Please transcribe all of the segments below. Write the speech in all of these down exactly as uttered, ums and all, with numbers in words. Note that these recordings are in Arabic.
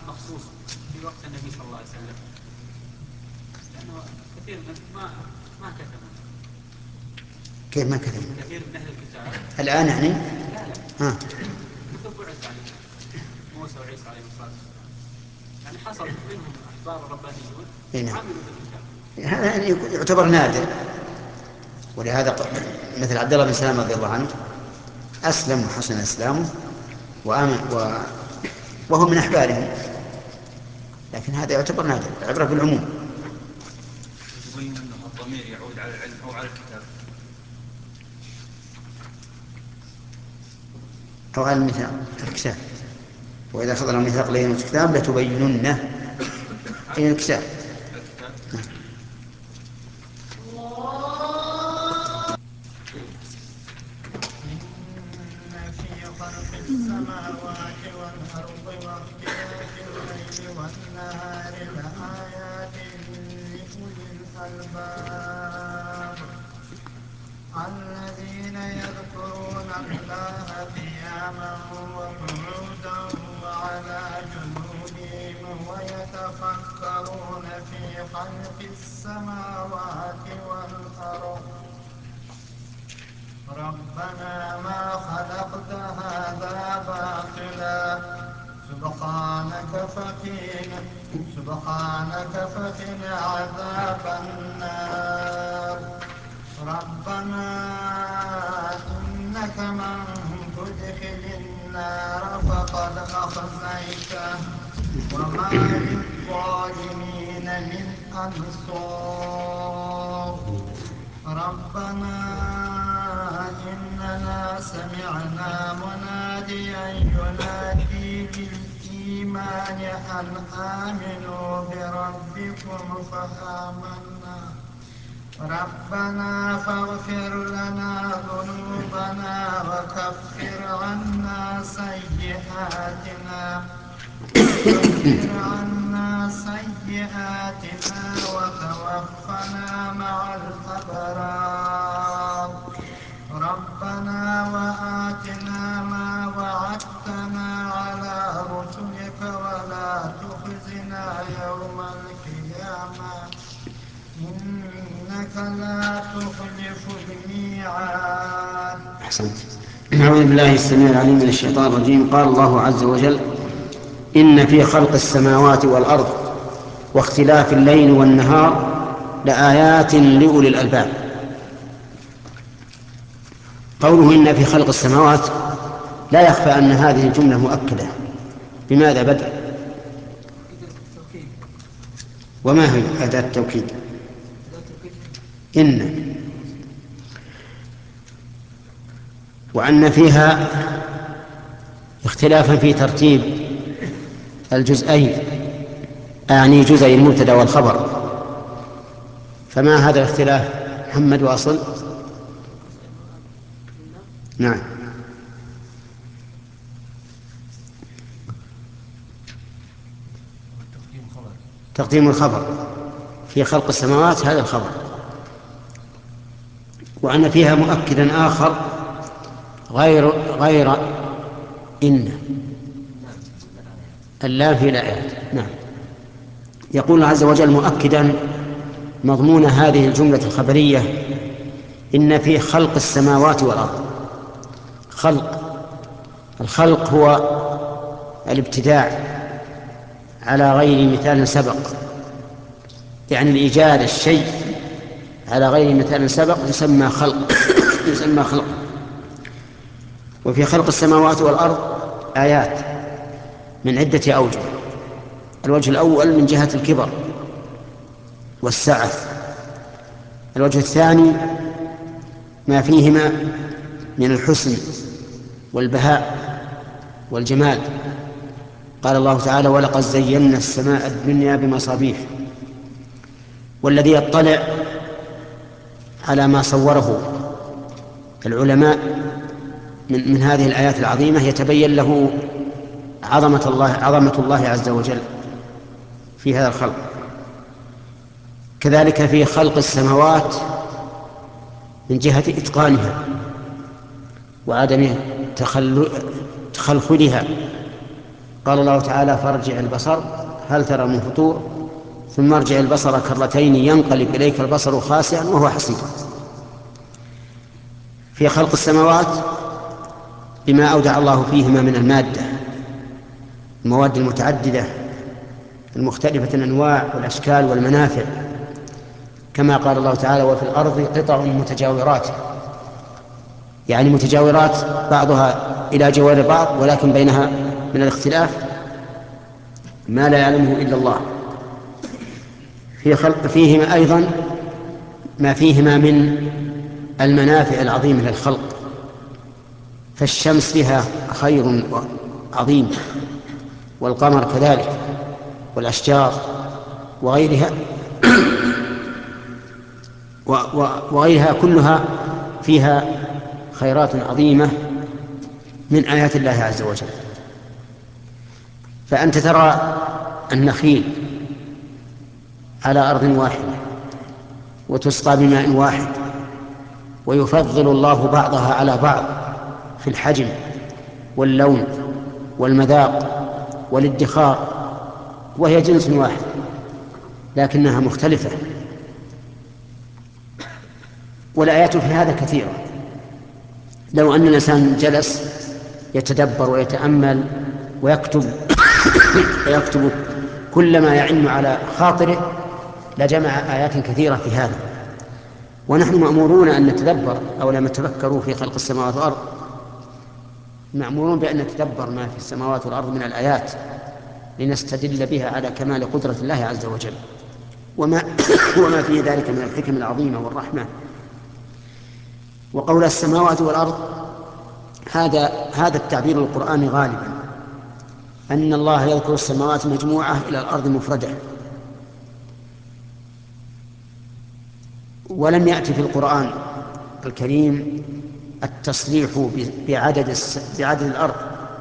مخصوص في وقت النبي صلى الله عليه وسلم؟ لأنه كثير من ما ما كتبوا. كيف ما كتب؟ كثير من أهل الكتاب الآن يعني؟ لا لا ها. كتب بعث عليه موسى وعيسى عليه الصلاة والسلام، يعني حصل منهم أحبار ربانيون عملوا بالكتاب. هذا يعني يعتبر نادر، ولهذا مثل عبد الله بن سلام رضي الله عنه أسلم وحسن إسلامه وآمن و... وهو من أحبارهم، لكن هذا يعتبر نادر، العبرة بالعموم. يبين أنه الضمير يعود على العلم أو على الكتاب أو على الميثاق الكتاب، وإذا أخذنا الميثاق لين الكتاب لتبيننه أي الكتاب. إن في خلق السماوات والأرض واختلاف الليل والنهار لآيات لأولي الألباب الذين يذكرون الله قياما وقعودا وعلى جنوبهم ويتفكرون في خلق السماوات والأرض ربنا ما خلقت هذا باطلا سبحانك فقنا سبحانك فقنا عذاب النار ربنا إنك من تدخل النار فقد أخزيته وما للظالمين من أنصار ربنا إننا سمعنا مناديا ينادي للإيمان أن آمنوا بربكم فآمنا ربنا فاغفر لنا ذنوبنا وكفر عنا سيئاتنا وكفر عنا سيئاتنا وتوفنا مع الأبرار ربنا وآتنا ما وعدتنا على رسلك ولا تخزنا يوم القيامة إنك لا تخلف الميعاد. أحسنت. أعوذ بالله السميع العليم من الشيطان الرجيم. قال الله عز وجل: إن في خلق السماوات والأرض واختلاف الليل والنهار لآيات لأولي الألباب. قوله إن في خلق السماوات لا يخفى أن هذه الجملة مؤكدة. بماذا بدأ؟ وما هي أداة التوكيد؟ إن، وأن فيها اختلافا في ترتيب الجزئين، أعني جزء المبتدأ والخبر. فما هذا الاختلاف محمد واصل؟ نعم. تقديم الخبر في خلق السماوات هذا الخبر، وأن فيها مؤكدا آخر غير غير إن اللام في الآيات. نعم. يقول الله عز وجل مؤكدا مضمون هذه الجملة الخبرية: إن في خلق السماوات والأرض. خلق الخلق هو الابتداع على غير مثال سبق، يعني الإيجاد الشيء على غير مثال سبق يسمى خلق يسمى خلق. وفي خلق السماوات والأرض آيات من عدة أوجه. الوجه الأول من جهة الكبر والسعة. الوجه الثاني ما فيهما من الحسن والبهاء والجمال. قال الله تعالى: ولقد زينا السماء الدنيا بمصابيح. والذي يطلع على ما صوره العلماء من, من هذه الآيات العظيمة يتبين له عظمة الله عظمة الله عز وجل في هذا الخلق. كذلك في خلق السماوات من جهة إتقانها وعدم تخلخلها قال الله تعالى فارجع البصر هل ترى من فطور ثم ارجع البصر كرتين ينقلب إليك البصر خاسئا وهو حسير. في خلق السماوات بما أودع الله فيهما من المادة، المواد المتعددة المختلفة الأنواع والأشكال والمنافع، كما قال الله تعالى وفي الأرض قطع متجاورات، يعني متجاورات بعضها إلى جوار بعض ولكن بينها من الاختلاف ما لا يعلمه إلا الله. في خلق فيهما أيضا ما فيهما من المنافع العظيمة للخلق، فالشمس فيها خير عظيم والقمر كذلك والأشجار وغيرها وغيرها كلها فيها خيرات عظيمة من آيات الله عز وجل. فأنت ترى النخيل على أرض واحدة وتسقى بماء واحد، ويفضل الله بعضها على بعض في الحجم واللون والمذاق والادخار، وهي جنس واحد لكنها مختلفة. والآيات في هذا كثيرة. لو أن الإنسان جلس يتدبر ويتأمل ويكتب ويكتب كل ما يعن على خاطره لجمع آيات كثيرة في هذا. ونحن مأمورون أن نتدبر، أو لم تفكروا في خلق السماوات والأرض، مأمورون بأن نتدبر ما في السماوات والأرض من الآيات لنستدل بها على كمال قدرة الله عز وجل وما, وما فيه ذلك من الحكم العظيمة والرحمة. وقول السماوات والأرض هذا هذا التعبير القرآني غالبا أن الله يذكر السماوات مجموعة إلى الأرض مفردة، ولم يأتي في القرآن الكريم التصريح بعدد بعدد الأرض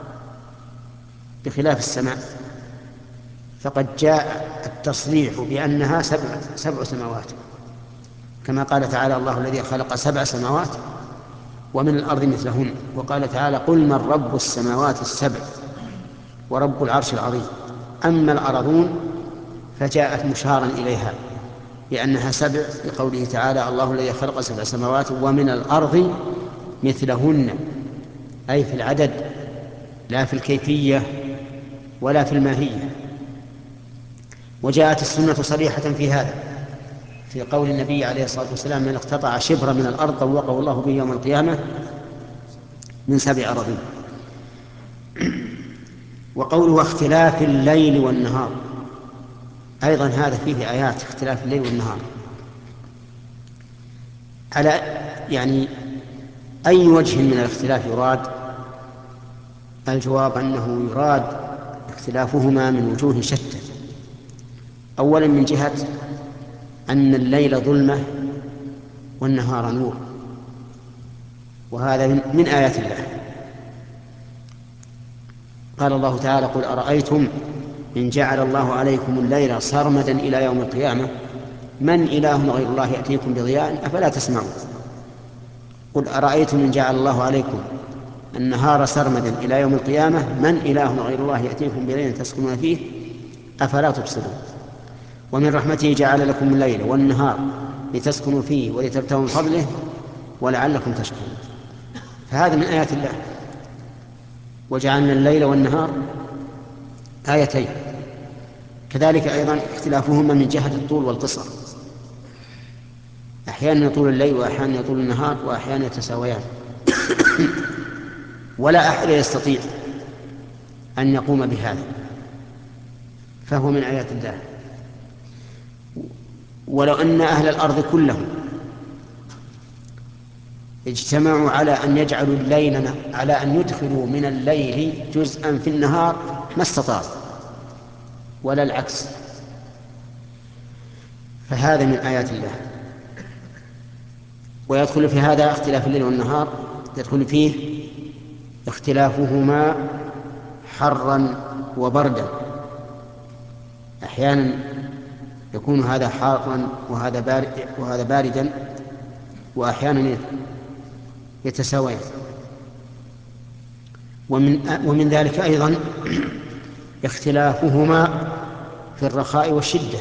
بخلاف السماء، فقد جاء التصريح بأنها سبع, سبع سماوات، كما قال تعالى الله الذي خلق سبع سماوات ومن الأرض مثلهن، وقال تعالى قل من رب السماوات السبع ورب العرش العظيم. أما الأرضون فجاءت مشارا إليها لأنها سبع لقوله تعالى الله الذي خلق سبع سماوات ومن الأرض مثلهن، أي في العدد لا في الكيفية ولا في الماهية. وجاءت السنة صريحة في هذا في قول النبي عليه الصلاة والسلام من اقتطع شبرا من الأرض طوقه الله به يوم القيامة من سبع أراضين. وقوله اختلاف الليل والنهار أيضا هذا فيه آيات اختلاف الليل والنهار. على يعني أي وجه من الاختلاف يراد؟ الجواب أنه يراد اختلافهما من وجوه شتى. أولا من جهة أن الليل ظلمة والنهار نور، وهذا من آيات الله. قال الله تعالى قل أرأيتم إن جعل الله عليكم الليل سرمدا إلى يوم القيامة من إله غير الله يأتيكم بضياء أفلا تسمعون. قل أرأيتم إن جعل الله عليكم النهار سرمدا إلى يوم القيامة من إله غير الله يأتيكم بليل تسكنون فيه أفلا تبصرون. ومن رحمته جعل لكم الليل والنهار لتسكنوا فيه ولتبتغوا من فضله ولعلكم تشكرون. فهذا من آيات الله. وجعلنا الليل والنهار آيتين. كذلك أيضا اختلافهما من جهة الطول والقصر، أحيانا يطول الليل وأحيانا يطول النهار وأحيانا يتساويان ولا أحد يستطيع أن يقوم بهذا، فهو من آيات الله. ولو أن أهل الأرض كلهم اجتمعوا على أن يجعلوا الليل على أن يدخلوا من الليل جزءا في النهار ما استطاعوا، ولا العكس، فهذا من آيات الله. ويدخل في هذا اختلاف الليل والنهار يدخل فيه اختلافهما حرا وبردا، أحيانا يكون هذا حارا وهذا بارد وهذا باردا، وأحيانا يتساويان. ومن ومن ذلك أيضا اختلافهما في الرخاء والشدة.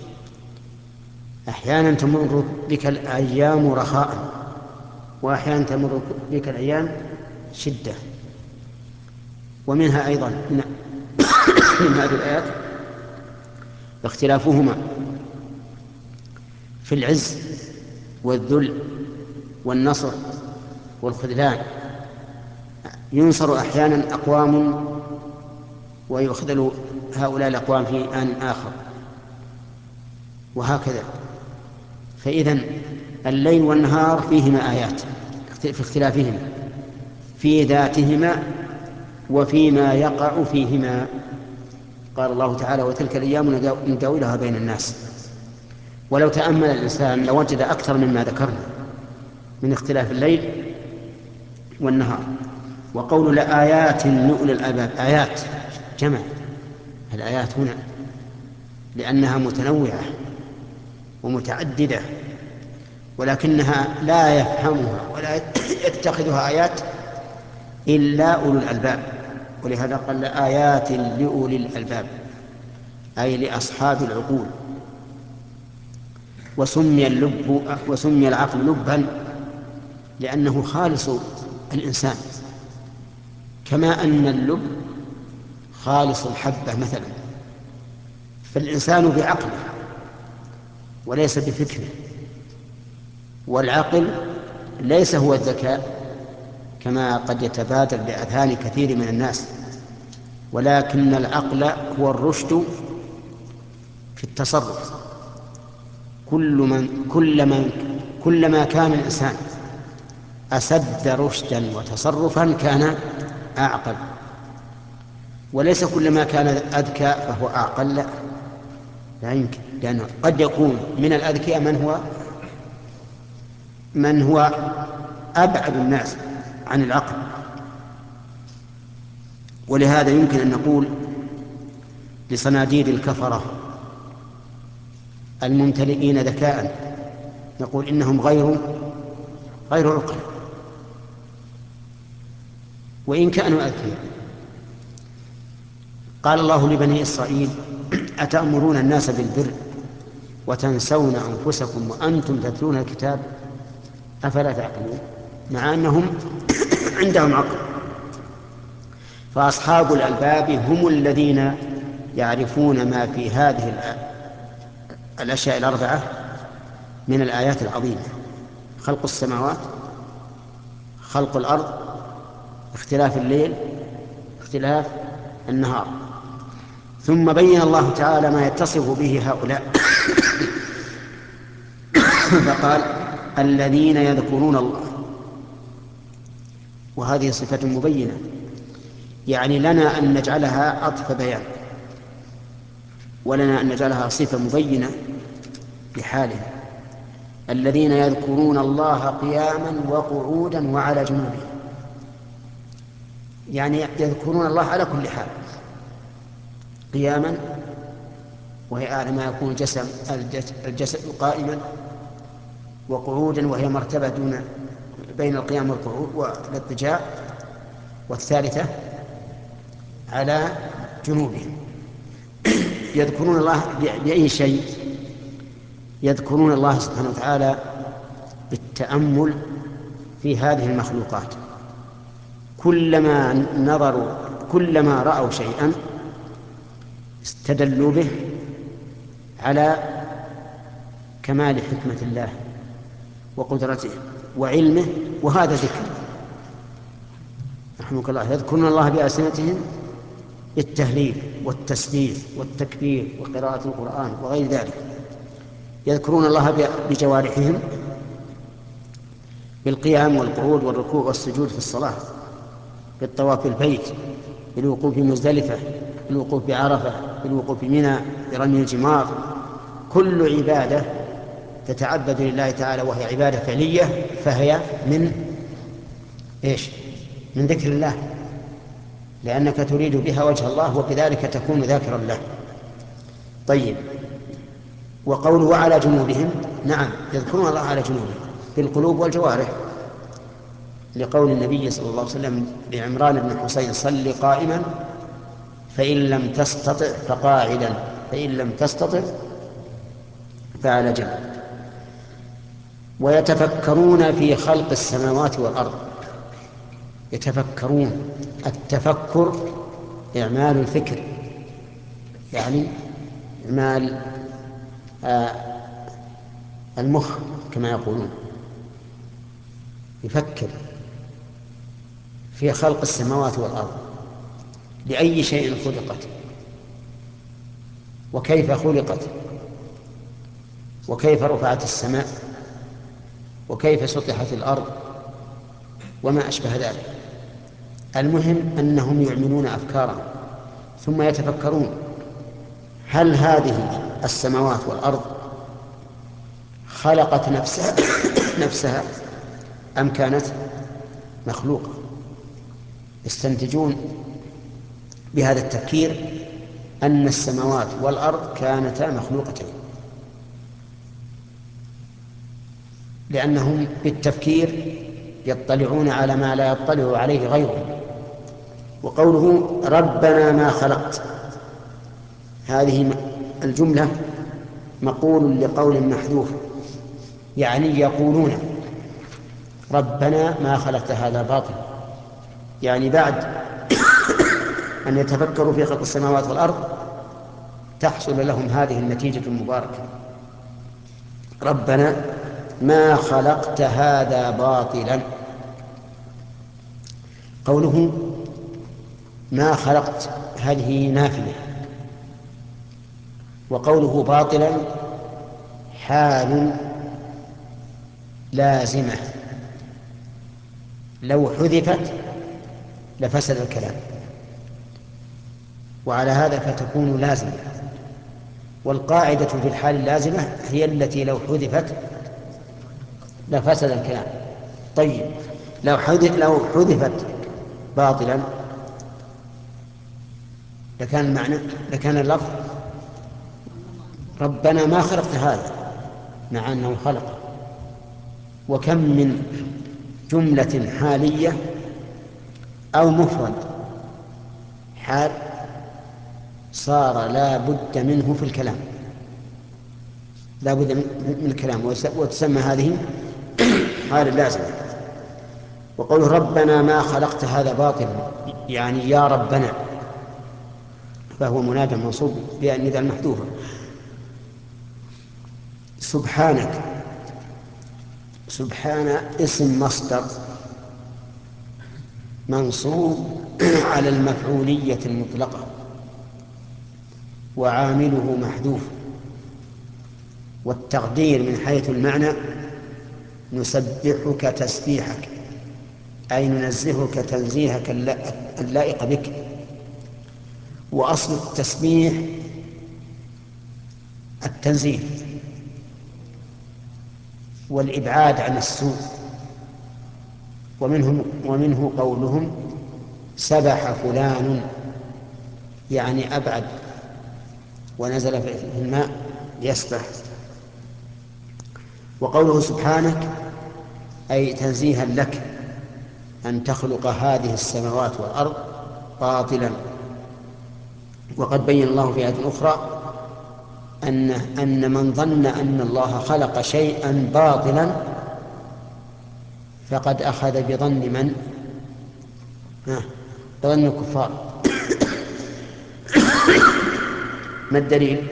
أحيانا تمر بك الأيام رخاء، وأحيانا تمر بك الأيام شدة. ومنها أيضا من هذه الآيات اختلافهما في العز والذل والنصر والخذلان. ينصر أحيانا أقوام ويخذل هؤلاء الأقوام في آن آخر، وهكذا. فإذن الليل والنهار فيهما آيات في اختلافهما في ذاتهما وفيما يقع فيهما. قال الله تعالى: وتلك الأيام نداولها بين الناس. ولو تأمل الإنسان لوجد أكثر مما ذكرنا من اختلاف الليل والنهار. وقول لآيات لأولي الألباب، آيات جمع الآيات هنا لأنها متنوعة ومتعددة، ولكنها لا يفهمها ولا يتخذها آيات إلا أولو الألباب. ولهذا قال آيات لأولي الألباب، أي لأصحاب العقول. وسمي اللب وسمي العقل لبا لأنه خالص الإنسان، كما أن اللب خالص الحبة مثلا. فالإنسان بعقله وليس بفكره، والعقل ليس هو الذكاء كما قد يتبادر بأذهان كثير من الناس، ولكن العقل هو الرشد في التصرف. كل من كل من كلما كان الإنسان أسد رشدا وتصرفا كان أعقل، وليس كلما كان أذكى فهو أعقل، لا, لا يمكن، لأنه قد يكون من الأذكياء من هو من هو أبعد الناس عن العقل. ولهذا يمكن أن نقول لصناديد الكفرة الممتلئين ذكاء، نقول إنهم غير غير عقل وإن كانوا أذكياء. قال الله لبني إسرائيل: أتأمرون الناس بالبر وتنسون أنفسكم وأنتم تتلون الكتاب أفلا تعقلون. مع أنهم عندهم عقل. فأصحاب الألباب هم الذين يعرفون ما في هذه الأشياء الأربعة من الآيات العظيمة: خلق السماوات، خلق الأرض، اختلاف الليل، اختلاف النهار. ثم بين الله تعالى ما يتصف به هؤلاء فقال: الذين يذكرون الله. وهذه صفة مبينة، يعني لنا أن نجعلها عطف بيان، ولنا أن نجعلها صفة مبينة لحالهم. الذين يذكرون الله قياما وقعودا وعلى جنوبهم، يعني يذكرون الله على كل حال، قياما وهي أعلى ما يكون جسم الجسد قائما، وقعودا وهي مرتبة دون بين القيام والقعود والاضطجاع، والثالثة على جنوبهم. يذكرون الله بأي شيء؟ يذكرون الله سبحانه وتعالى بالتأمل في هذه المخلوقات. كلما نظروا كلما رأوا شيئا استدلوا به على كمال حكمة الله وقدرته وعلمه، وهذا ذكر. رحمك الله. يذكرون الله بألسنتهم بالتهليل والتسبيح والتكبير وقراءة القرآن وغير ذلك. يذكرون الله بجوارحهم بالقيام والقعود والركوع والسجود في الصلاة، بالطواف في البيت، بالوقوف في مزدلفة، بالوقوف بعرفة، بالوقوف في منى، برمي الجمار. كل عبادة تتعبد لله تعالى وهي عبادة فعلية فهي من إيش؟ من ذكر الله، لأنك تريد بها وجه الله وبذلك تكون ذاكرا له. طيب، وقوله وعلى جنوبهم، نعم يذكرون الله على جنوبهم بالقلوب والجوارح، لقول النبي صلى الله عليه وسلم لعمران بن حسين: صل قائما فإن لم تستطع فقاعدا فإن لم تستطع فعلى جنب. ويتفكرون في خلق السماوات والأرض. يتفكرون، التفكر إعمال الفكر، يعني إعمال آه المخ كما يقولون، يفكر في خلق السماوات والأرض، لأي شيء خلقت، وكيف خلقت، وكيف رفعت السماء، وكيف سطحت الأرض، وما أشبه ذلك. المهم أنهم يعملون أفكارهم ثم يتفكرون: هل هذه السماوات والأرض خلقت نفسها نفسها أم كانت مخلوقة؟ يستنتجون بهذا التفكير أن السماوات والأرض كانتا مخلوقتين، لأنهم بالتفكير يطلعون على ما لا يطلع عليه غيرهم. وقوله ربنا ما خلقت، هذه الجملة مقول لقول محذوف، يعني يقولون ربنا ما خلقت هذا باطل، يعني بعد أن يتفكروا في خلق السماوات والأرض تحصل لهم هذه النتيجة المباركة: ربنا ما خلقت هذا باطلا. قوله ما خلقت هذه نافية، وقوله باطلا حال لازمة، لو حذفت لفسد الكلام، وعلى هذا فتكون لازمة. والقاعدة في الحال اللازمة هي التي لو حذفت لفسد الكلام. طيب لو حذف لو حذفت باطلا لكان المعنى لكان اللفظ ربنا ما خلقت هذا، مع أنه خلق. وكم من جملة حالية أو مفرد حال صار لا بد منه في الكلام، لا بد من الكلام، وتسمى هذه حال لازمة. وقوله ربنا ما خلقت هذا باطلا، يعني يا ربنا، فهو منادى منصوب بالنداء المحذوفة. سبحانك، سبحان اسم مصدر منصوب على المفعولية المطلقة، وعامله محذوف. والتقدير من حيث المعنى نسبحك تسبيحك، أي ننزهك تنزيهك اللائق بك. وأصل التسبيح التنزيه والإبعاد عن السوء، ومنهم ومنه قولهم سبح فلان، يعني أبعد ونزل في الماء ليسبح. وقوله سبحانك أي تنزيها لك أن تخلق هذه السماوات والأرض باطلا. وقد بين الله في آية أخرى أن أن من ظن أن الله خلق شيئا باطلا فقد أخذ بظن من؟ ها، بظن الكفار. ما الدليل؟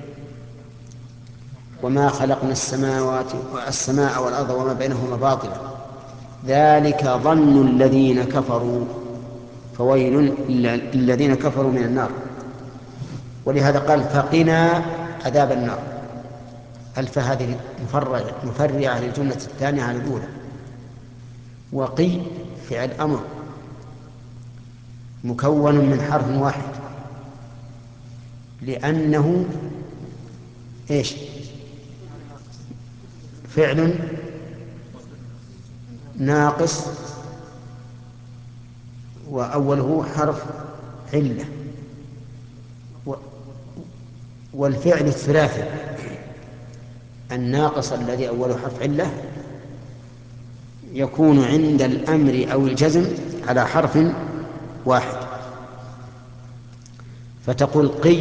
وما خلقنا السماوات والسماء والأرض وما بينهما باطلا ذلك ظن الذين كفروا فويل للذين كفروا من النار. ولهذا قال فقنا عذاب النار. ألف هذه مفرعة للجملة الثانية على الأولى. وقي فعل أمر مكون من حرف واحد، لأنه إيش؟ فعل ناقص وأوله حرف علة، والفعل الثلاثي الناقص الذي أوله حرف علة يكون عند الأمر أو الجزم على حرف واحد. فتقول قي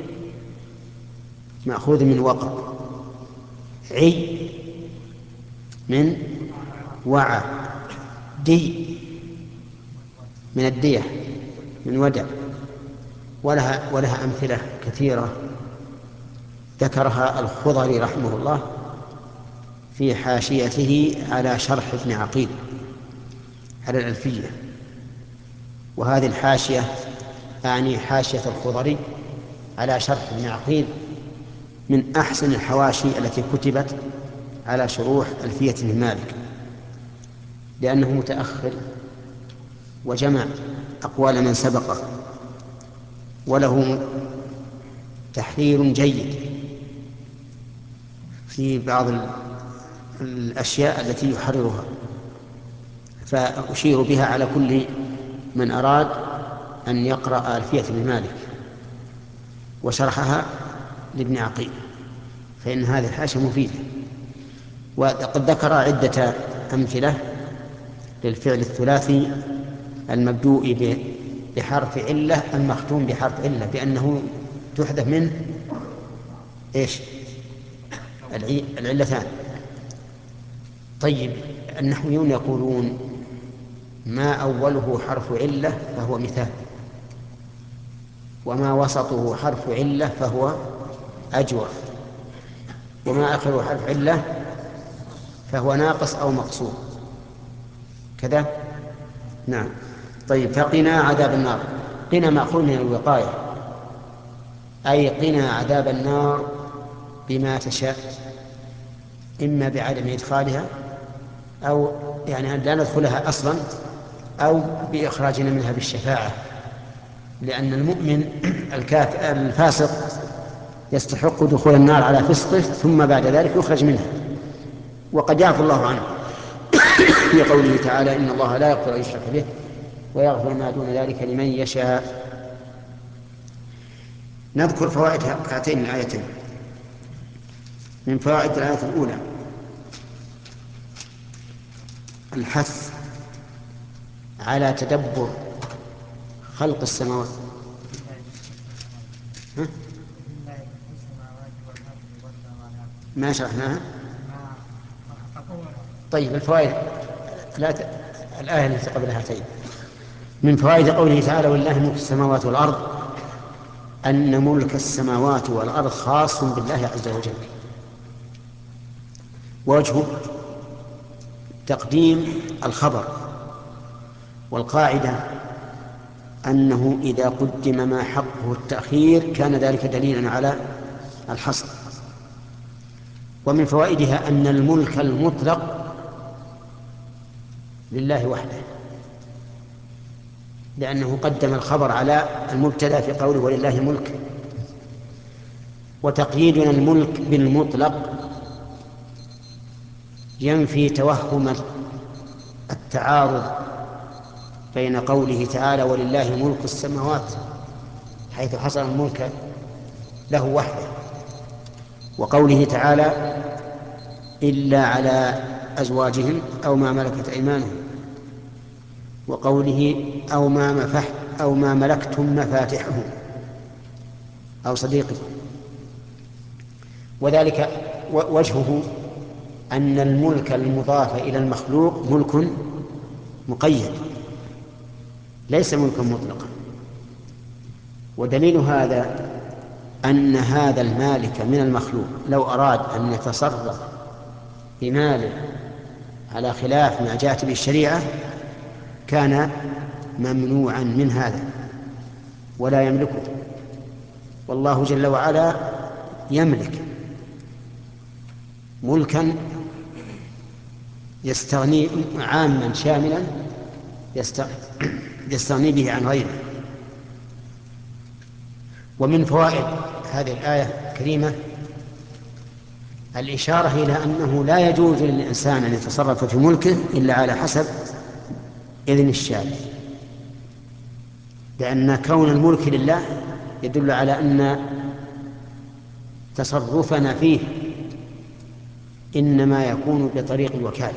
مأخوذ من وقر، عي من وعى، دي من الدية من ودع. ولها, ولها أمثلة كثيرة ذكرها الخضري رحمه الله في حاشيته على شرح ابن عقيل على الألفية. وهذه الحاشية أعني حاشية الخضري على شرح ابن عقيل من أحسن الحواشي التي كتبت على شروح ألفية ابن مالك، لأنه متأخر وجمع أقوال من سبقه، وله تحرير جيد في بعض الأشياء التي يحررها، فأشير بها على كل من أراد أن يقرأ ألفية ابن مالك وشرحها لابن عقيل، فإن هذه الحاشية مفيدة. وقد ذكر عدة أمثلة للفعل الثلاثي المبدوء بحرف علة المختوم بحرف علة بأنه تحذف منه إيش؟ العلتان. طيب، النحويون يقولون ما أوله حرف علة فهو مثال، وما وسطه حرف علة فهو أجوف، وما آخره حرف علة فهو ناقص أو مقصور كذا. نعم. طيب، فقنا عذاب النار. قنا مأخوذ من الوقاية، أي قنا عذاب النار بما تشاء، إما بعدم إدخالها أو يعني أن لا ندخلها أصلا، أو بإخراجنا منها بالشفاعة، لأن المؤمن الكافر الفاسق يستحق دخول النار على فسقه ثم بعد ذلك يخرج منها، وقد يعفو الله عنه في قوله تعالى إن الله لا يغفر أن يشرك به ويغفر ما دون ذلك لمن يشاء. نذكر فوائد هاتين الآيتين. من فوائد الآية الأولى الحث على تدبر خلق السماوات. ها؟ ما شرحناها. طيب، الفوائد الآية التي قبل هاتين. من فوائد قوله تعالى ولله ملك السماوات والأرض أن ملك السماوات والأرض خاص بالله عز وجل. وجهه تقديم الخبر، والقاعدة أنه إذا قدم ما حقه التأخير كان ذلك دليلا على الحصر. ومن فوائدها أن الملك المطلق لله وحده، لأنه قدم الخبر على المبتدأ في قوله ولله الملك. وتقييدنا الملك بالمطلق ينفي توهم التعارض بين قوله تعالى ولله ملك السماوات حيث حصل الملك له وحده، وقوله تعالى إلا على أزواجهم أو ما ملكت أيمانهم، وقوله أو ما مفح أو ما ملكتم مفاتحه أو صديقكم. وذلك وجهه أن الملك المضاف إلى المخلوق ملك مقيد ليس ملكا مطلقا. ودليل هذا أن هذا المالك من المخلوق لو أراد أن يتصرف بماله على خلاف ما جاءت به الشريعة كان ممنوعا من هذا ولا يملكه، والله جل وعلا يملك ملكا يستغني عاما شاملا يستغني به عن غيره. ومن فوائد هذه الآية الكريمة الإشارة إلى أنه لا يجوز للإنسان أن يتصرف في ملكه إلا على حسب إذن الشارع، لأن كون الملك لله يدل على أن تصرفنا فيه إنما يكون بطريق الوكالة،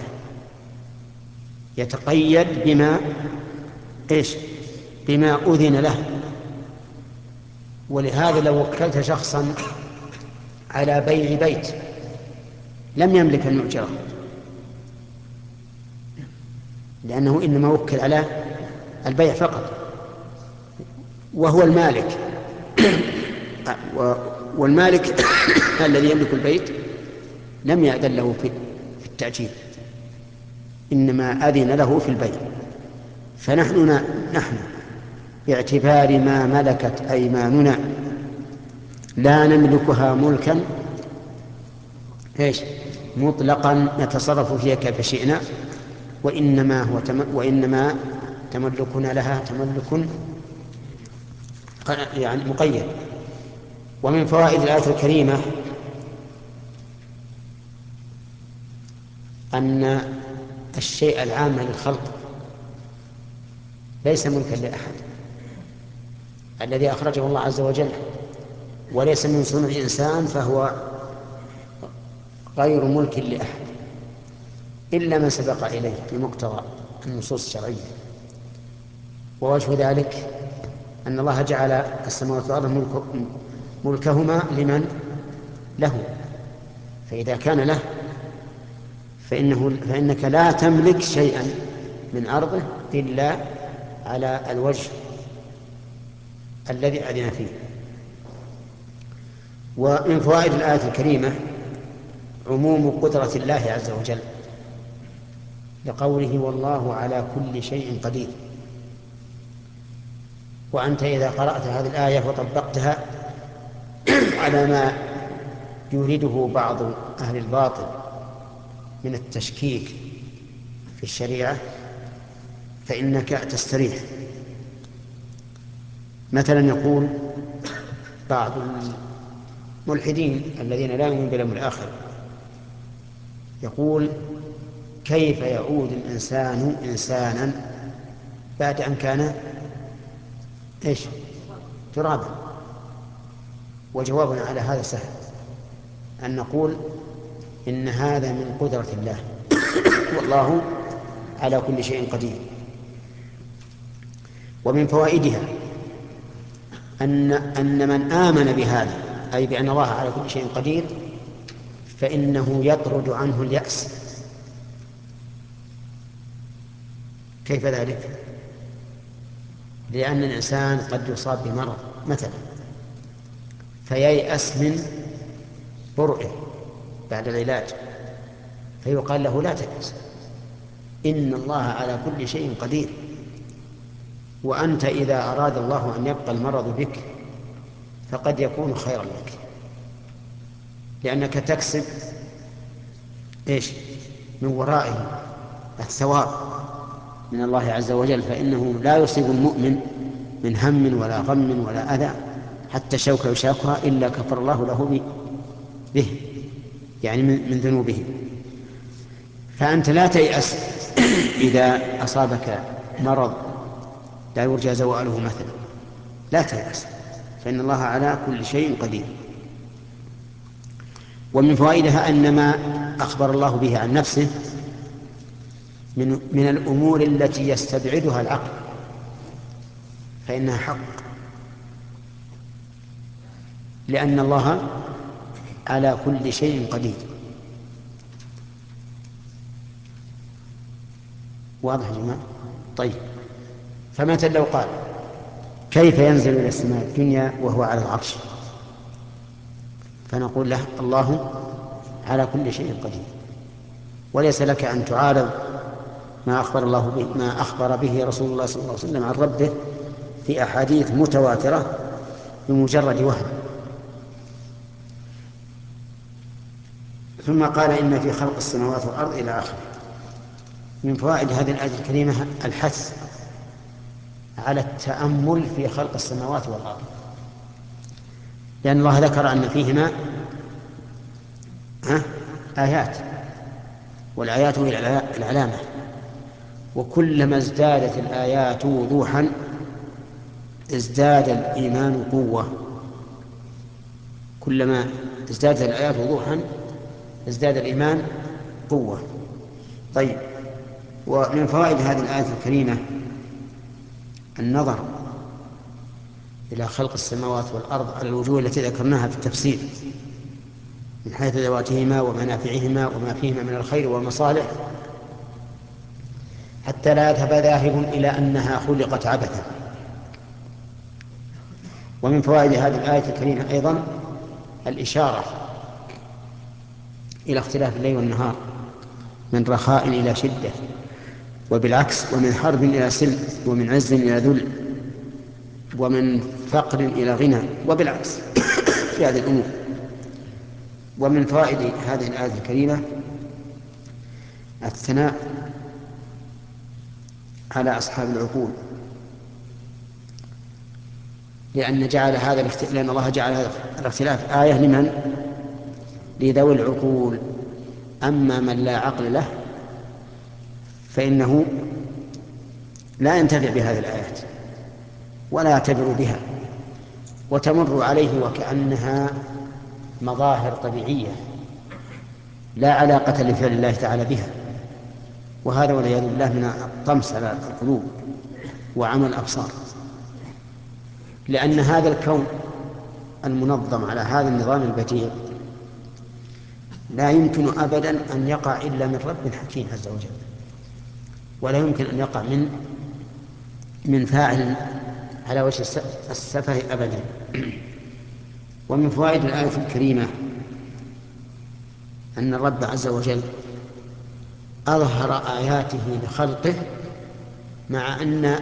يتقيد بما إيش بما أذن له ولهذا لو وكلت شخصا على بيع بيت لم يملك أن يؤجره، لأنه إنما وكل على البيع فقط، وهو المالك والمالك الذي يملك البيت لم يأذن له في التأجير، إنما أذن له في البيع. فنحن نحن باعتبار ما ملكت أيماننا لا نملكها ملكا إيش مطلقا نتصرف فيها كيف شئنا، وإنما هو تم... وإنما تملكنا لها تملك يعني مقيد. ومن فوائد الآية الكريمة أن الشيء العام للخلق ليس ملكا لأحد، الذي أخرجه الله عز وجل وليس من صنع الإنسان فهو غير ملك لأحد إلا من سبق إليه بمقتضى النصوص الشرعية. ووجه ذلك أن الله جعل السماوات والأرض ملك ملكهما لمن له، فإذا كان له فإنه فإنك لا تملك شيئا من أرضه إلا على الوجه الذي أذن فيه. ومن فوائد الآية الكريمة عموم قدرة الله عز وجل لقوله والله على كل شيء قدير. وأنت إذا قرأت هذه الآية وطبقتها على ما يريده بعض أهل الباطل من التشكيك في الشريعة فإنك تستريح. مثلا يقول بعض الملحدين الذين لا يؤمنون باليوم الآخر يقول كيف يعود الإنسان إنسانا بعد أن كان إيش ترابا؟ وجوابنا على هذا سهل، أن نقول إن هذا من قدرة الله والله على كل شيء قدير. ومن فوائدها أن أن من آمن بهذا أي بأن الله على كل شيء قدير فإنه يطرد عنه اليأس. كيف ذلك؟ لأن الإنسان قد يصاب بمرض مثلا فييأس من برئه بعد العلاج، فيقال له لا تيأس إن الله على كل شيء قدير. وأنت إذا أراد الله أن يبقى المرض بك فقد يكون خيرا لك، لأنك تكسب إيش من ورائه الثواب من الله عز وجل، فإنه لا يصيب المؤمن من هم ولا غم ولا أذى حتى شوكة يشاكها إلا كفر الله له به يعني من ذنوبه. فأنت لا تيأس إذا أصابك مرض لا يرجى زواله مثلا، لا تيأس فإن الله على كل شيء قدير. ومن فوائدها أن ما أخبر الله به عن نفسه من, من الأمور التي يستبعدها العقل فإنها حق، لأن الله على كل شيء قدير. واضح يا جماعة؟ طيب، فمثلا لو قال كيف ينزل إلى السماء الدنيا وهو على العرش، فنقول له الله على كل شيء قدير، وليس لك أن تعارض ما أخبر الله به ما أخبر به رسول الله صلى الله عليه وسلم عن ربه في أحاديث متواترة بمجرد وهم. ثم قال إن في خلق السماوات والأرض إلى آخره. من فوائد هذه الآية الكريمة الحث على التأمل في خلق السماوات والأرض، لأن الله ذكر أن فيهما آيات، والآيات هي العلامة، وكلما ازدادت الآيات وضوحا ازداد الإيمان قوة. كلما ازدادت الآيات وضوحا ازداد الإيمان قوة. طيب، ومن فوائد هذه الآية الكريمة النظر إلى خلق السماوات والأرض على الوجوه التي ذكرناها في التفسير من حيث ذواتهما ومنافعهما وما فيهما من الخير والمصالح، حتى لا يذهب ذاهب إلى أنها خلقت عبثا. ومن فوائد هذه الآية الكريمة أيضا الإشارة إلى اختلاف الليل والنهار، من رخاء إلى شدة، وبالعكس، ومن حرب إلى سلم، ومن عز إلى ذل، ومن فقر إلى غنى، وبالعكس في هذه الأمور. ومن فوائد هذه الآية الكريمة الثناء على أصحاب العقول، لأن جعل هذا الاختلاف لأن الله جعل هذا الاختلاف آية لمن؟ لذوي العقول. أما من لا عقل له فإنه لا ينتفع بهذه الآيات ولا يعتبر بها، وتمر عليه وكأنها مظاهر طبيعية لا علاقة لفعل الله تعالى بها، وهذا والعياذ بالله من الطمس على القلوب وعمى الأبصار. لأن هذا الكون المنظم على هذا النظام البديع لا يمكن أبدا أن يقع إلا من رب حكيم عز وجل، ولا يمكن أن يقع من من فاعل على وجه السفه أبدا. ومن فوائد الآية الكريمة أن الرب عز وجل أظهر آياته لخلقه، مع أن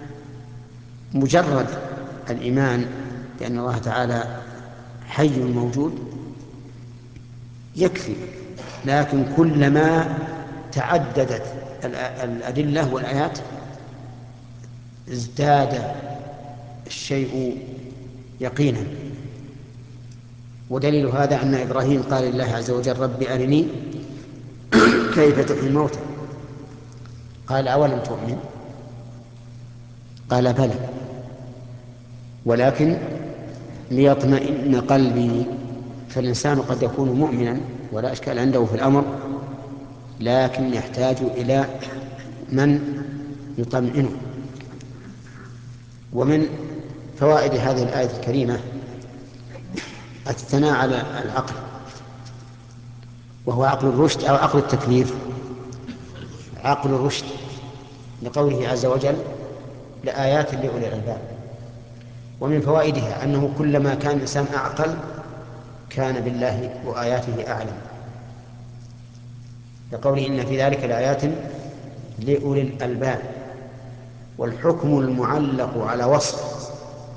مجرد الإيمان بأن الله تعالى حي موجود يكفي، لكن كلما تعددت الأدلة والآيات ازداد الشيء يقينا. ودليل هذا أن إبراهيم قال لله عز وجل رب أرني كيف تحيي الموتى، قال أولم تؤمن؟ قال بلى ولكن ليطمئن قلبي. فالإنسان قد يكون مؤمنا ولا إشكال عنده في الأمر، لكن يحتاج إلى من يطمئنه. ومن فوائد هذه الآية الكريمة الثناء على العقل، وهو عقل الرشد أو عقل التكليف، عقل الرشد، لقوله عز وجل لآيات لأولي الألباب. ومن فوائدها أنه كلما كان الإنسان أعقل كان بالله وآياته أعلم، لقوله إن في ذلك لآيات لأولي الألباب. والحكم المعلق على وصف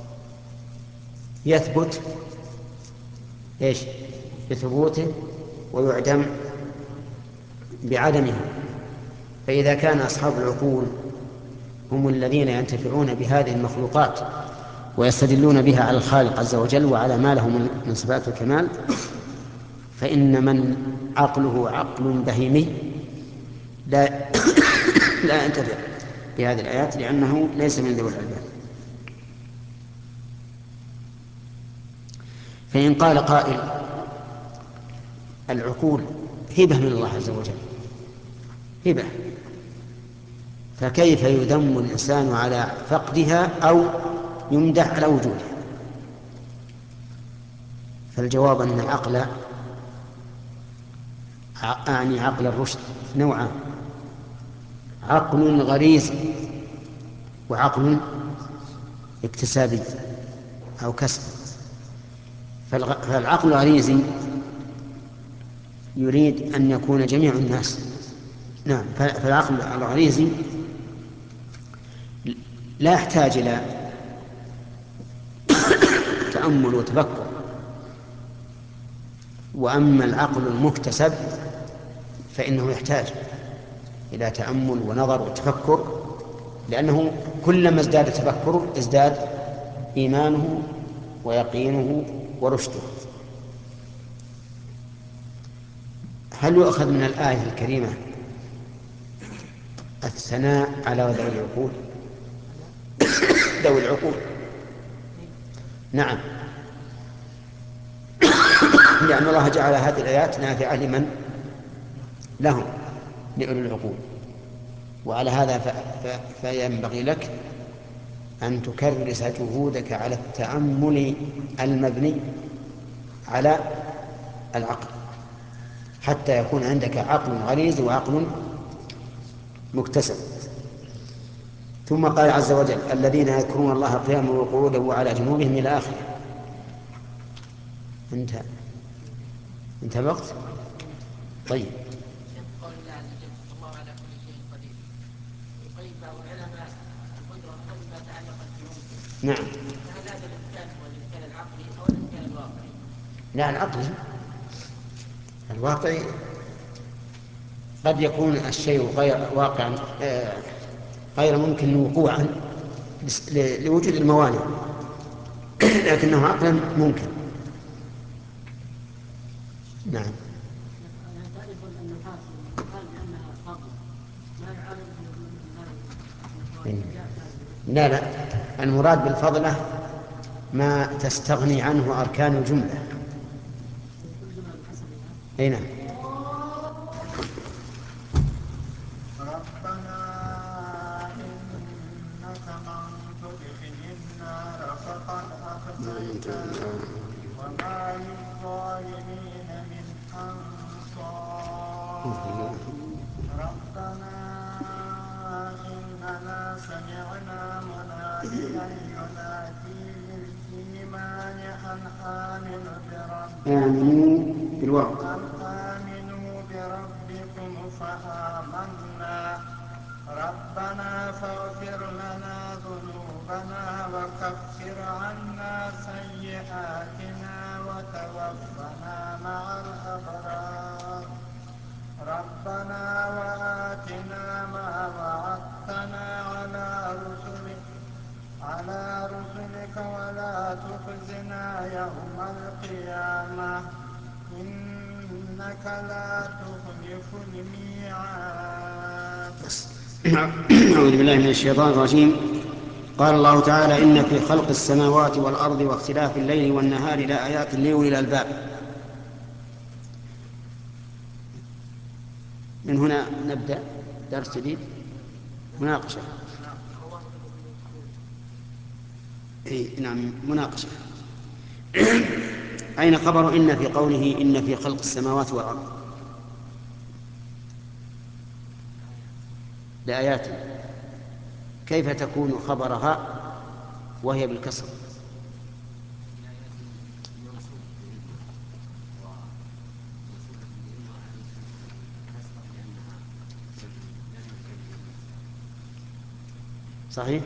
يثبت إيش؟ بثبوته، ويعدم بعدمه. فإذا كان أصحاب العقول هم الذين ينتفعون بهذه المخلوقات ويستدلون بها على الخالق عز وجل وعلى ما له من صفات الكمال، فإن من عقله عقل بهيمي لا لا ينتفع بهذه الآيات، لأنه ليس من ذوي الألباب. فإن قال قائل العقول هبة من الله عز وجل، هبة، فكيف يذم الإنسان على فقدها أو يمدح على وجودها؟ فالجواب أن العقل، أعني عقل الرشد، نوعان: عقل غريزي وعقل اكتسابي أو كسب. فالعقل الغريزي يريد أن يكون جميع الناس، نعم، فالعقل الغريزي لا يحتاج إلى تأمل وتفكر. وأما العقل المكتسب فإنه يحتاج إلى تأمل ونظر وتفكر، لأنه كلما ازداد تفكره ازداد إيمانه ويقينه ورشده. هل يؤخذ من الآية الكريمة الثناء على ذوي العقول؟ ذوي العقول نعم، لأن الله جعل هذه الآيات نافعة لمن لهم، لأولي العقول. وعلى هذا ف... ف... فينبغي لك أن تكرس جهودك على التأمل المبني على العقل، حتى يكون عندك عقل غليظ وعقل مكتسب. ثم قال عز وجل: الذين يذكرون الله قياما وقعودا وعلى جنوبهم إلى آخره. انتهى انتهى الوقت. طيب. قول الله عز وجل: الله على كل شيء قدير. يقيد بعض العلماء القدرة كل ما تعلق بالممكن. نعم. فهل هذا الإمكان هو الإمكان العقلي أو الإمكان الواقعي؟ لا، العقلي. الواقعي قد يكون الشيء غير واقعا، غير ممكن وقوعا لوجود الموانع، لكنه عقلا ممكن. نعم. لا لا، المراد بالفضلة ما تستغني عنه أركان الجملة. أي نعم. ربنا إنك من تدخل النار فقد أخزيته وما للظالمين من أنصار. ربنا إننا سمعنا مناديا ينادي للإيمان أن آمنوا بربكم أن آمنوا بربكم فآمنا. ربنا فاغفر لنا ذنوبنا وكفر عنا سيئاتنا وتوفنا مع الأبرار. ربنا وآتنا ما وعدتنا على رسلك على رسلك ولا تخزنا يوم القيامة إنك لا تخلف الميعاد. أعوذ بالله من الشيطان الرجيم. قال الله تعالى: إن في خلق السماوات والأرض واختلاف الليل والنهار لآيات لأولي الألباب. من هنا نبدأ درس جديد، مناقشة. أي نعم، مناقشة. أين خبر إن في قوله إن في خلق السماوات والأرض لآيات؟ كيف تكون خبرها وهي بالكسر؟ صحيح؟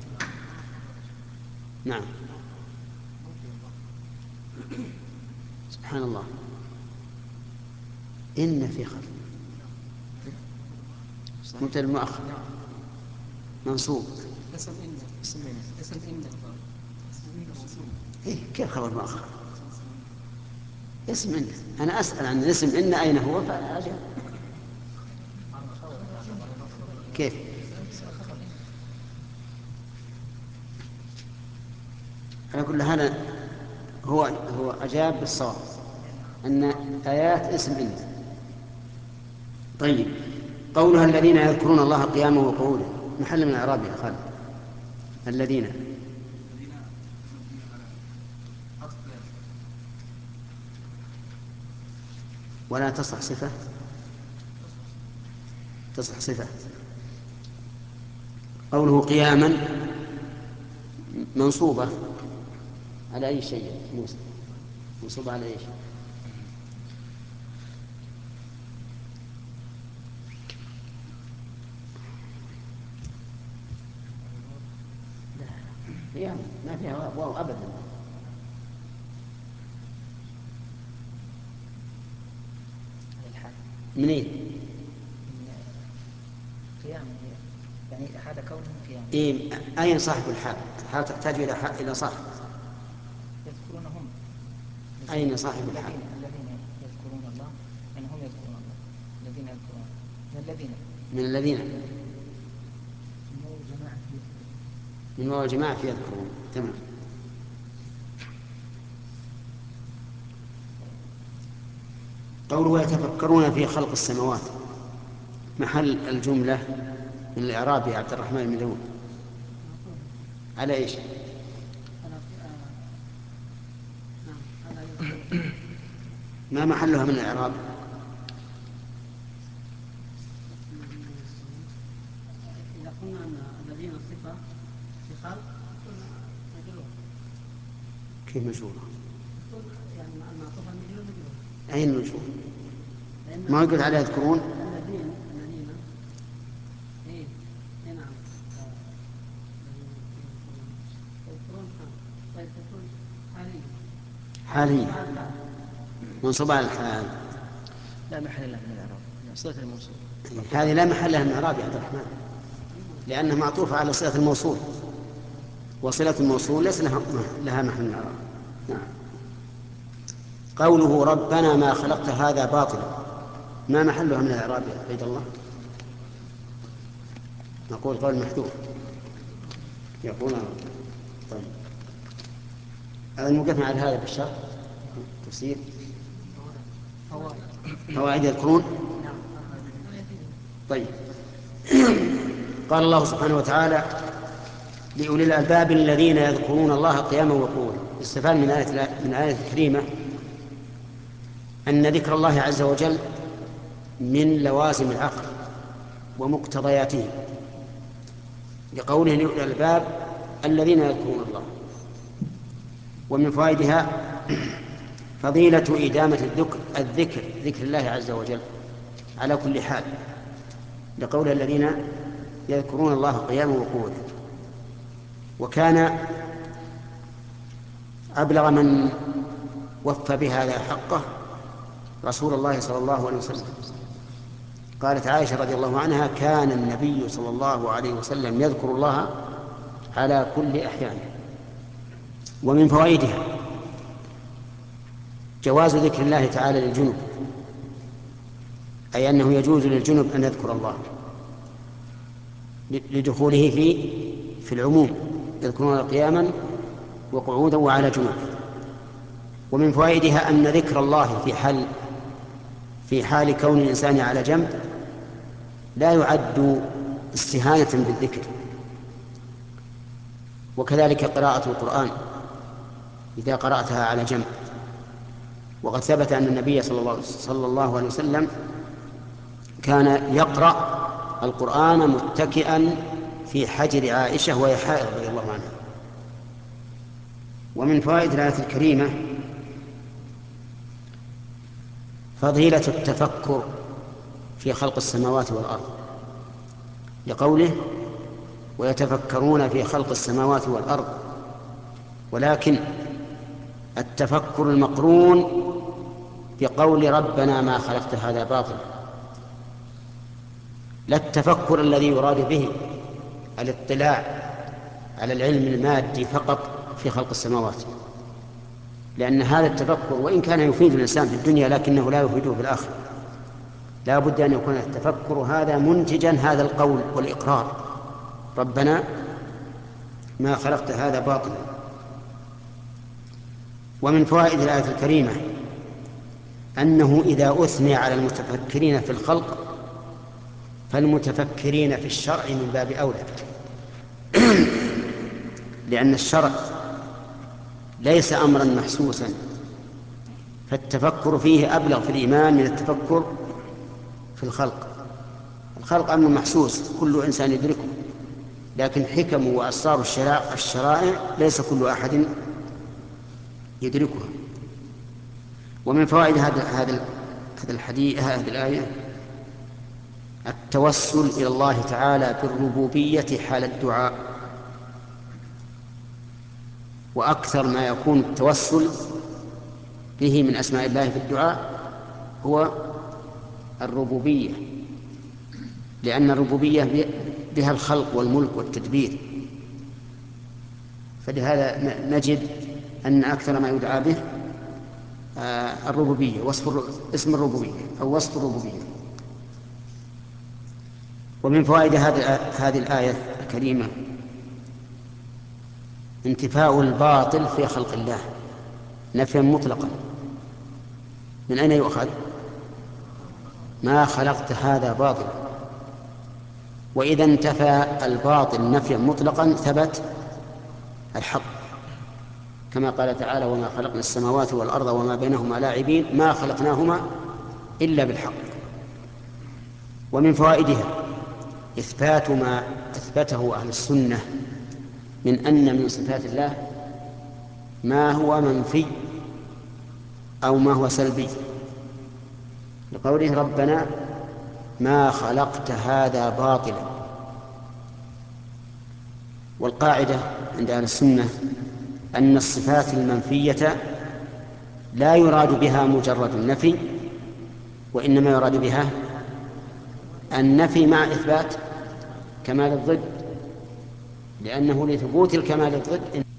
نعم. سبحان الله. إن في خلق مبتدأ مؤخر منصوب. اسم إن اسم إن اسم إن إيه كيف خبر مؤخر؟ اسم إن. أنا أسأل عن اسم إن أين هو فأجل. كيف؟ على كل هذا هو هو أجاب بالصواب أن آيات اسم إن. طيب، قولها الذين يذكرون الله قياما وقعودا محل من الإعراب يا خالد. الذين ولا تصح صفة، تصح صفة. قوله قياما منصوبة على أي شيء موسى؟ منصوبة على أي شيء؟ قيام ما فيها واو أبدا. منين؟ قيام يعني هذا كونه قيام. إيه، أين صاحب الحال؟ الحال تحتاج إلى إلى صاحب. يذكرونهم. أين صاحب الحال؟ الذين يذكرون الله يعني هم يذكرون الله. الذين يذكرون من الذين من الذين من واو الجماعة في يذكرون. تمام. قوله يتفكرون في خلق السماوات محل الجملة من الإعراب يا عبد الرحمن بن داود. على إيش؟ ما محلها من الإعراب؟ إذا قلنا أن الذين صفة في خلق مجرور. كيف مجرور؟ يعني المعطوفة مجرور مجرور. أين مجرور؟ ما يقول عليه يذكرون؟ الذين الذين إيه إيه نعم يذكرون طيب تكون حاليا حاليا منصوب على الحال. لا محل لها من الإعراب، صلة الموصول. هذه لا محل لها من الإعراب يا عبد الرحمن، لأنها معطوفة على صلة الموصول، وصلة الموصول ليس لها محل من الإعراب. نعم. قوله ربنا ما خلقت هذا باطلا، ما محلها من الإعراب يا عبد الله؟ نقول قول محذوف. يقول طيب المقدمة على هذا بالشرط تفسير فوائد يذكرون. طيب قال الله سبحانه وتعالى لأولي الألباب الذين يذكرون الله قياما وقعودا. استفاد من آية من الآية الكريمة أن ذكر الله عز وجل من لوازم العقل ومقتضياته، لقوله لأولي الألباب الذين يذكرون الله. ومن فوائدها فضيلة إدامة الذكر الذكر ذكر الله عز وجل على كل حال، لقول الذين يذكرون الله قياما وقعودا. وكان أبلغ من وفى بهذا حقه رسول الله صلى الله عليه وسلم. قالت عائشة رضي الله عنها كان النبي صلى الله عليه وسلم يذكر الله على كل أحيانه. ومن فوائدها جواز ذكر الله تعالى للجنب، أي أنه يجوز للجنب أن يذكر الله لدخوله في في العموم، يذكرون قياما وقعودا وعلى جنوب. ومن فوائدها أن ذكر الله في حال في حال كون الإنسان على جنب لا يعد استهانة بالذكر. وكذلك قراءة القرآن إذا قرأتها على جنب. وقد ثبت أن النبي صلى الله عليه وسلم كان يقرأ القرآن متكئا في حجر عائشة وهي حائض رضي الله عنها. ومن فوائد الآية الكريمة فضيلة التفكر في خلق السماوات والأرض، لقوله ويتفكرون في خلق السماوات والأرض. ولكن التفكر المقرون بقول ربنا ما خلقت هذا باطلا، لا التفكر الذي يراد به الاطلاع على العلم المادي فقط في خلق السماوات، لأن هذا التفكر وإن كان يفيد الإنسان في الدنيا لكنه لا يفيده في الآخرة. لا بد أن يكون التفكر هذا منتجا هذا القول والإقرار ربنا ما خلقت هذا باطلا. ومن فوائد الآية الكريمة أنه إذا أثني على المتفكرين في الخلق فالمتفكرين في الشرع من باب أولى، لأن الشرع ليس أمرا محسوسا، فالتفكر فيه أبلغ في الإيمان من التفكر في الخلق. الخلق أمر محسوس كل إنسان يدركه، لكن حكم وأسرار الشرائع ليس كل أحد يدركها. ومن فوائد هذا هذا هذا الحديث هذه الآية التوسل إلى الله تعالى بالربوبية حال الدعاء. وأكثر ما يكون التوسل به من أسماء الله في الدعاء هو الربوبية، لأن الربوبية بها الخلق والملك والتدبير. فلهذا نجد أن أكثر ما يدعى به الربوبية، وصف اسم الربوبية أو وصف الربوبية. ومن فوائد هذه الآية الكريمة انتفاء الباطل في خلق الله نفيا مطلقا. من أين يؤخذ؟ ما خلقت هذا باطل. وإذا انتفى الباطل نفيا مطلقا ثبت الحق، كما قال تعالى: وما خلقنا السماوات والأرض وما بينهما لاعبين ما خلقناهما إلا بالحق. ومن فوائدها إثبات ما أثبته أهل السنة من أن من صفات الله ما هو منفي أو ما هو سلبي، لقوله: ربنا ما خلقت هذا باطلا. والقاعدة عند أهل السنة أن الصفات المنفية لا يراد بها مجرد النفي، وإنما يراد بها النفي مع إثبات كمال الضد، لأنه لثبوت الكمال الضد